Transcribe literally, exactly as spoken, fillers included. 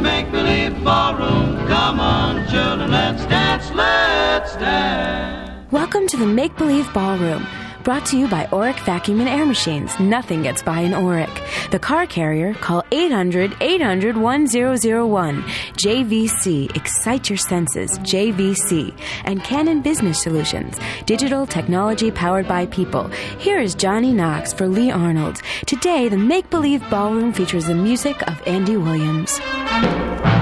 make-believe ballroom. Come on, children, let's dance, let's dance. Welcome to the Make-Believe Ballroom, brought to you by Oreck Vacuum and Air Machines. Nothing gets by an Oreck. The car carrier, call eight hundred, eight hundred, one thousand one. J V C, excite your senses, J V C. And Canon Business Solutions, digital technology powered by people. Here is Johnny Knox for Lee Arnold. Today, the Make-Believe Ballroom features the music of Andy Williams.